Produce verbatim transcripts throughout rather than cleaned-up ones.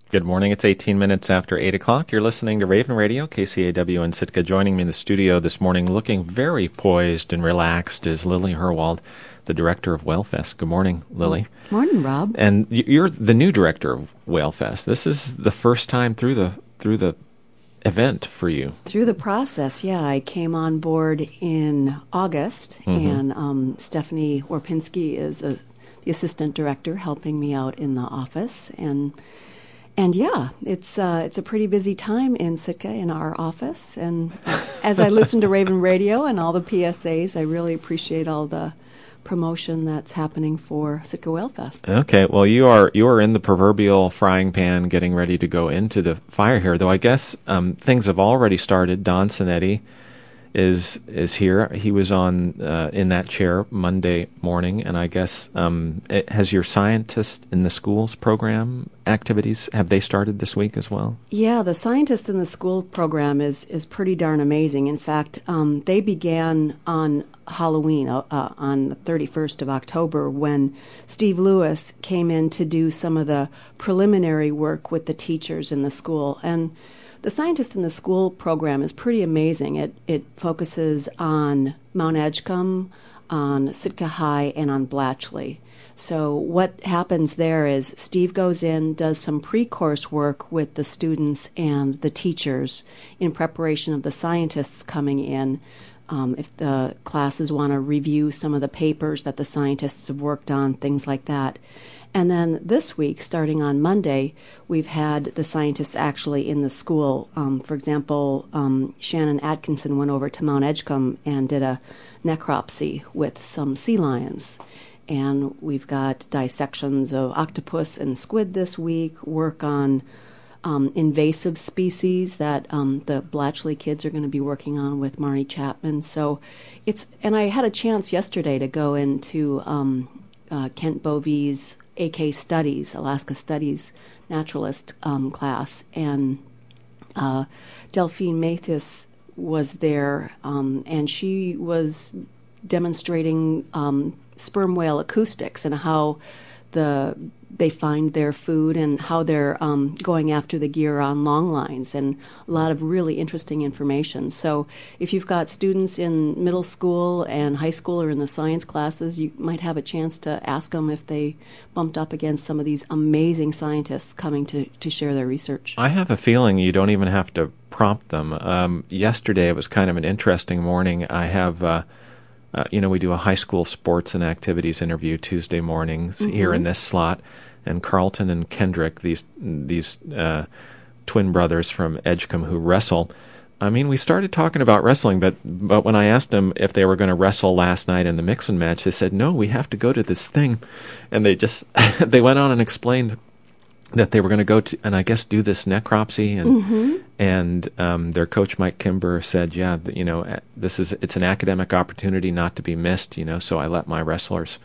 Good morning. It's eighteen minutes after eight o'clock. You're listening to Raven Radio, K C A W in Sitka. Joining me in the studio this morning, looking very poised and relaxed, is Lily Herwald, the director of WhaleFest. Good morning, Lily. Morning, Rob. And you're the new director of WhaleFest. This is the first time through the through the event for you. Through the process, yeah. I came on board in August, mm-hmm. and um, Stephanie Warpinski is a, the assistant director helping me out in the office. And And yeah, it's uh, it's a pretty busy time in Sitka in our office. And as I listen to Raven Radio and all the P S As, I really appreciate all the promotion that's happening for Sitka WhaleFest. Okay, well, you are you are in the proverbial frying pan, getting ready to go into the fire here. Though I guess um, things have already started. Don Sinetti is is here. He was on uh, in that chair Monday morning, and I guess um, it, has your scientist in the schools program activities, have they started this week as well? Yeah, the scientist in the school program is is pretty darn amazing. In fact, um, they began on Halloween, uh, uh, on the thirty-first of October, when Steve Lewis came in to do some of the preliminary work with the teachers in the school. And the Scientist in the School program is pretty amazing. It it focuses on Mount Edgecombe, on Sitka High, and on Blatchley. So what happens there is Steve goes in, does some pre-course work with the students and the teachers in preparation of the scientists coming in. Um, if the classes want to review some of the papers that the scientists have worked on, things like that. And then this week, starting on Monday, we've had the scientists actually in the school. Um, for example, um, Shannon Atkinson went over to Mount Edgecombe and did a necropsy with some sea lions. And we've got dissections of octopus and squid this week, work on um, invasive species that um, the Blatchley kids are going to be working on with Marnie Chapman. So it's, and I had a chance yesterday to go into um, uh, Kent Bovey's A K Studies, Alaska Studies naturalist um, class, and uh, Delphine Mathis was there, um, and she was demonstrating um, sperm whale acoustics and how the they find their food and how they're um, going after the gear on long lines, and a lot of really interesting information. So if you've got students in middle school and high school or in the science classes, you might have a chance to ask them if they bumped up against some of these amazing scientists coming to, to share their research. I have a feeling you don't even have to prompt them. Um, yesterday it was kind of an interesting morning. I have... Uh, Uh, you know, we do a high school sports and activities interview Tuesday mornings mm-hmm. here in this slot, and Carlton and Kendrick, these these uh, twin brothers from Edgecombe who wrestle. I mean, we started talking about wrestling, but but when I asked them if they were going to wrestle last night in the mix-and match, they said, no, we have to go to this thing. And they just, they went on and explained that they were going to go to, and I guess do this necropsy, and mm-hmm. and um, their coach Mike Kimber said, yeah, you know, this is it's an academic opportunity not to be missed, you know. So I let my wrestlers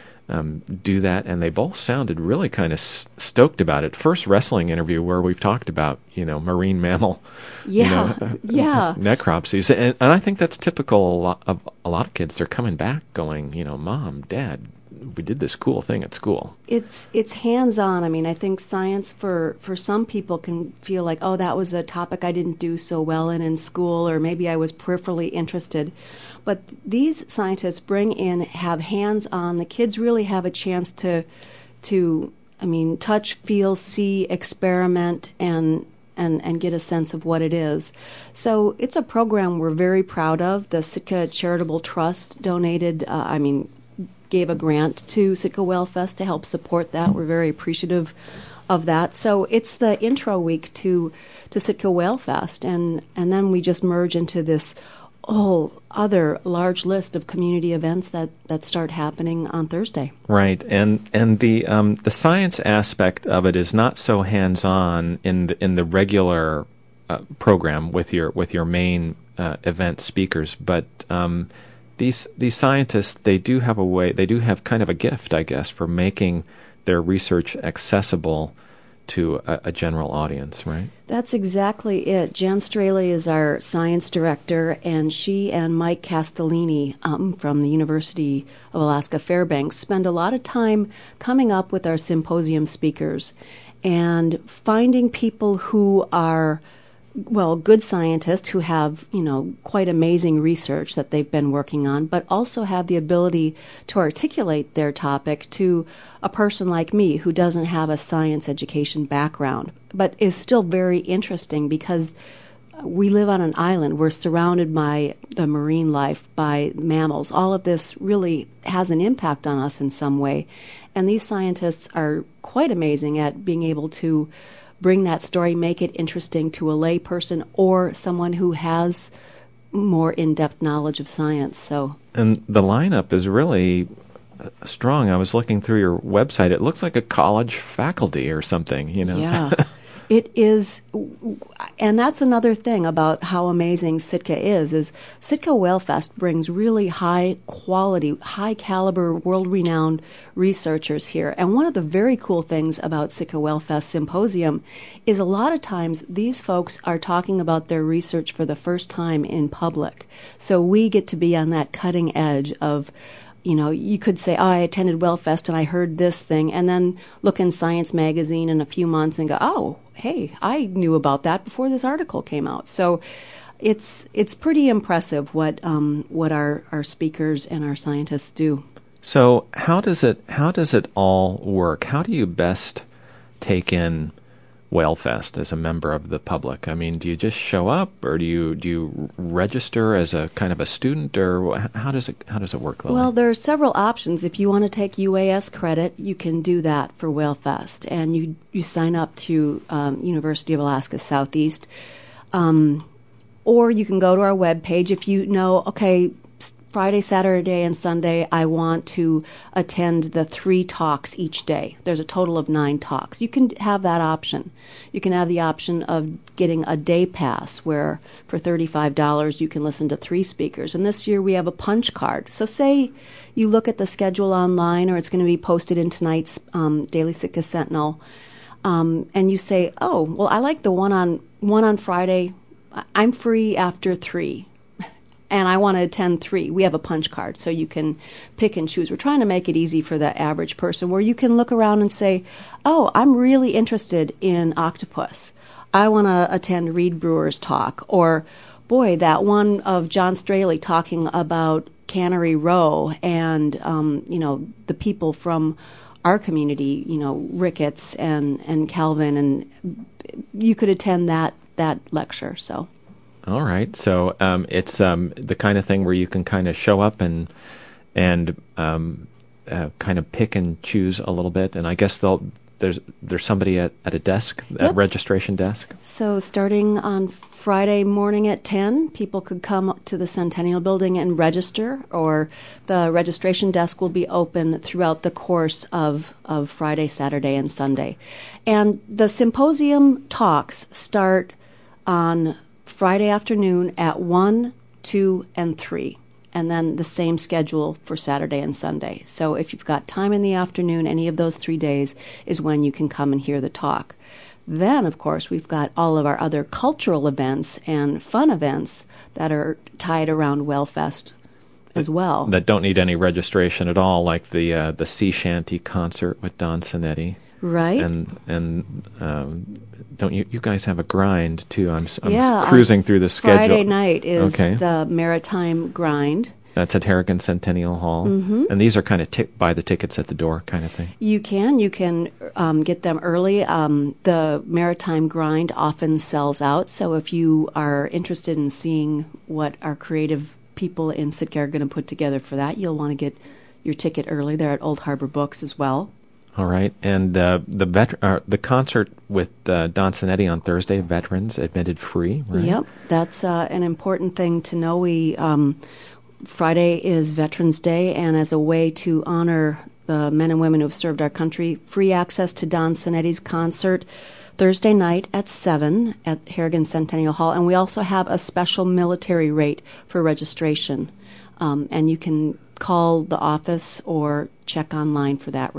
um, do that, and they both sounded really kind of s- stoked about it. First wrestling interview where we've talked about, you know, marine mammal, yeah, you know, yeah, necropsies, and, and I think that's typical of a lot of kids. They're coming back going, you know, Mom, Dad, we did this cool thing at school. It's it's hands-on. I mean, I think science for, for some people can feel like, oh, that was a topic I didn't do so well in in school, or maybe I was peripherally interested. But these scientists bring in, have hands-on. The kids really have a chance to, to I mean, touch, feel, see, experiment, and and and get a sense of what it is. So it's a program we're very proud of. The Sitka Charitable Trust donated, uh, I mean, gave a grant to Sitka WhaleFest to help support that. We're very appreciative of that. So it's the intro week to to Sitka WhaleFest, and and then we just merge into this whole other large list of community events that, that start happening on Thursday. Right, and and the um, the science aspect of it is not so hands-on in the in the regular uh, program with your with your main uh, event speakers, but um, These these scientists, they do have a way, they do have kind of a gift, I guess, for making their research accessible to a, a general audience, right? That's exactly it. Jan Straley is our science director, and she and Mike Castellini um, from the University of Alaska Fairbanks spend a lot of time coming up with our symposium speakers. and finding people who are, well, good scientists who have, you know, quite amazing research that they've been working on, but also have the ability to articulate their topic to a person like me who doesn't have a science education background, but is still very interesting because we live on an island. We're surrounded by the marine life, by mammals. All of this really has an impact on us in some way. And these scientists are quite amazing at being able to bring that story, make it interesting to a lay person or someone who has more in-depth knowledge of science. So, and the lineup is really strong. I was looking through your website. It looks like a college faculty or something, you know. Yeah. It is, and that's another thing about how amazing Sitka is, is Sitka Whale Fest brings really high quality, high caliber, world-renowned researchers here. And one of the very cool things about Sitka Whale Fest Symposium is a lot of times these folks are talking about their research for the first time in public. So we get to be on that cutting edge of, you know, you could say, oh, I attended Whale Fest and I heard this thing, and then look in Science Magazine in a few months and go, oh, hey, I knew about that before this article came out. So it's it's pretty impressive what um, what our, our speakers and our scientists do. So how does it how does it all work? How do you best take in Whale Fest as a member of the public? I mean, do you just show up, or do you do you register as a kind of a student, or how does it how does it work, Lily? Well, there are several options. If you want to take U A S credit, you can do that for Whale Fest, and you you sign up through um, University of Alaska Southeast, um, or you can go to our webpage if you know. Okay, Friday, Saturday, and Sunday, I want to attend the three talks each day. There's a total of nine talks. You can have that option. You can have the option of getting a day pass where for thirty-five dollars you can listen to three speakers. And this year we have a punch card. So say you look at the schedule online, or it's going to be posted in tonight's um, Daily Sitka Sentinel, um, and you say, oh, well, I like the one on one on Friday. I'm free after three. And I want to attend three. We have a punch card, so you can pick and choose. We're trying to make it easy for the average person, where you can look around and say, oh, I'm really interested in octopus. I want to attend Reed Brewer's talk. Or, boy, that one of John Straley talking about Cannery Row and, um, you know, the people from our community, you know, Ricketts and, and Calvin. And you could attend that, that lecture, so... All right, so um, it's um, the kind of thing where you can kind of show up and and um, uh, kind of pick and choose a little bit, and I guess they'll there's there's somebody at, at a desk, yep. at registration desk. So starting on Friday morning at ten, people could come up to the Centennial Building and register, or the registration desk will be open throughout the course of, of Friday, Saturday, and Sunday. And the symposium talks start on Friday afternoon at one, two, and three, and then the same schedule for Saturday and Sunday. So if you've got time in the afternoon, any of those three days is when you can come and hear the talk. Then, of course, we've got all of our other cultural events and fun events that are tied around Whale Fest as well. That don't need any registration at all, like the uh, the sea shanty concert with Don Sinetti. Right. And and um, don't you you guys have a grind too? I'm, I'm yeah, cruising through the schedule. Friday night is okay. the Maritime Grind. That's at Harrigan Centennial Hall. Mm-hmm. And these are kind of tick buy the tickets at the door kind of thing. You can. You can um, get them early. Um, the Maritime Grind often sells out. So if you are interested in seeing what our creative people in Sitka are going to put together for that, you'll want to get your ticket early. They're at Old Harbor Books as well. All right, and uh, the vet- uh, the concert with uh, Don Sinetti on Thursday, veterans admitted free, right? Yep, that's uh, an important thing to know. We um, Friday is Veterans Day, and as a way to honor the men and women who have served our country, free access to Don Sinetti's concert Thursday night at seven at Harrigan Centennial Hall, and we also have a special military rate for registration, um, and you can call the office or check online for that rate.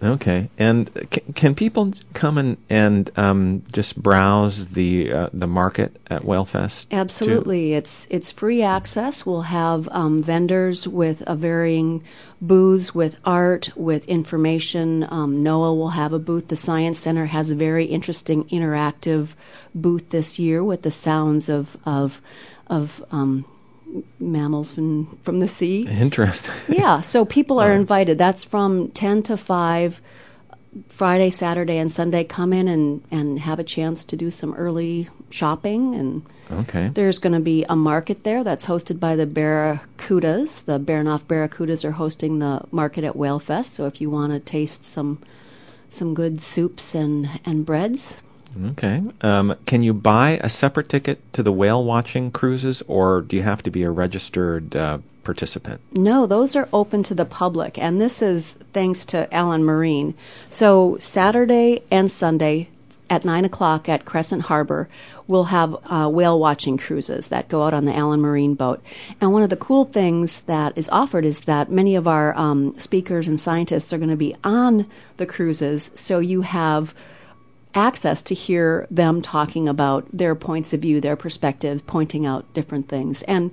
Okay, and can, can people come and and um, just browse the uh, the market at WhaleFest? Absolutely, too? it's it's free access. We'll have um, vendors with a varying booths with art, with information. Um, NOAA will have a booth. The Science Center has a very interesting interactive booth this year with the sounds of of of um, mammals from from the sea. Interesting. Yeah, so people are Right. invited. That's from ten to five, Friday, Saturday, and Sunday. Come in and, and have a chance to do some early shopping. And Okay. there's going to be a market there that's hosted by the Barracudas. The Baranof Barracudas are hosting the market at WhaleFest. So if you want to taste some some good soups and, and breads, Okay. Um, can you buy a separate ticket to the whale watching cruises, or do you have to be a registered uh, participant? no, those are open to the public, and this is thanks to Allen Marine. So Saturday and Sunday at nine o'clock at Crescent Harbor, we'll have uh, whale watching cruises that go out on the Allen Marine boat. And one of the cool things that is offered is that many of our um, speakers and scientists are going to be on the cruises, so you have access to hear them talking about their points of view, their perspectives, pointing out different things. And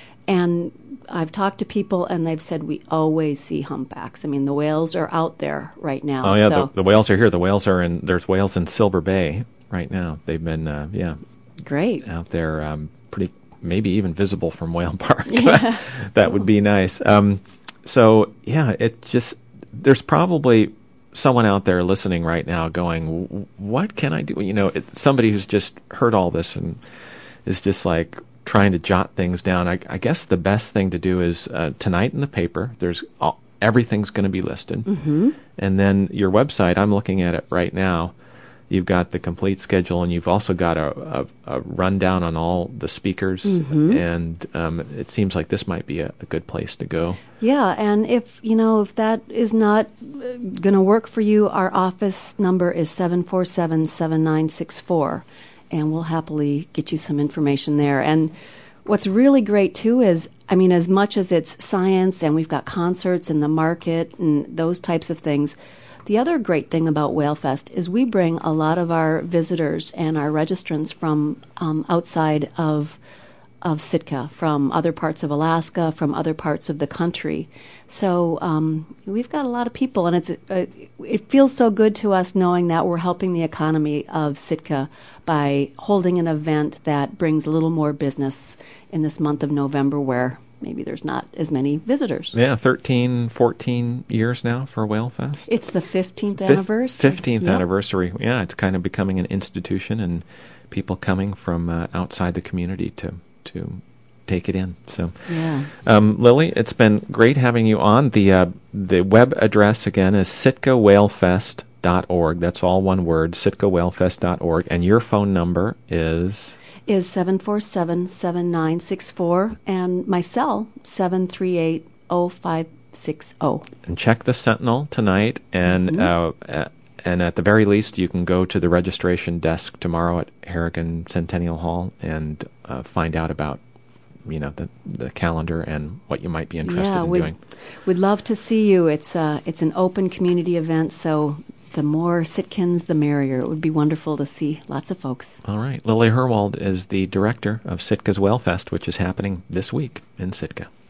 and I've talked to people, and they've said we always see humpbacks. I mean, the whales are out there right now. Oh yeah, so the, the whales are here. The whales are in. There's whales in Silver Bay right now. They've been uh, yeah great. out there, um, pretty maybe even visible from Whale Park. Yeah. That would be nice. Um, so yeah, it just there's probably someone out there listening right now going, what can I do? You know, it, somebody who's just heard all this and is just like trying to jot things down. I, I guess the best thing to do is uh, tonight in the paper, there's all, everything's going to be listed. Mm-hmm. And then your website, I'm looking at it right now. You've got the complete schedule, and you've also got a, a, a rundown on all the speakers. Mm-hmm. And um, it seems like this might be a, a good place to go. Yeah, and if you know if that is not uh, going to work for you, our office number is seven four seven, seven nine six four, and we'll happily get you some information there. And what's really great too is, I mean, as much as it's science and we've got concerts in the market and those types of things, the other great thing about WhaleFest is we bring a lot of our visitors and our registrants from um, outside of of Sitka, from other parts of Alaska, from other parts of the country. So um, we've got a lot of people, and it's uh, it feels so good to us knowing that we're helping the economy of Sitka by holding an event that brings a little more business in this month of November, where maybe there's not as many visitors. Yeah, thirteen, fourteen years now for WhaleFest. It's the fifteenth Fif- anniversary. fifteenth Yep. anniversary. Yeah, it's kind of becoming an institution, and people coming from uh, outside the community to to take it in. So, Yeah. um, Lily, it's been great having you on. The uh, the web address again is sitka whalefest dot org. That's all one word, sitka whalefest dot org. And your phone number is is seven four seven, seven nine six four, and my cell, seven three eight, zero five six zero. And check the Sentinel tonight, and mm-hmm. uh, uh, and at the very least, you can go to the registration desk tomorrow at Harrigan Centennial Hall and uh, find out about, you know, the the calendar and what you might be interested yeah, in we'd, doing. We'd love to see you. It's uh, it's an open community event, so the more Sitkans, the merrier. It would be wonderful to see lots of folks. All right. Lily Herwald is the director of Sitka's WhaleFest, which is happening this week in Sitka.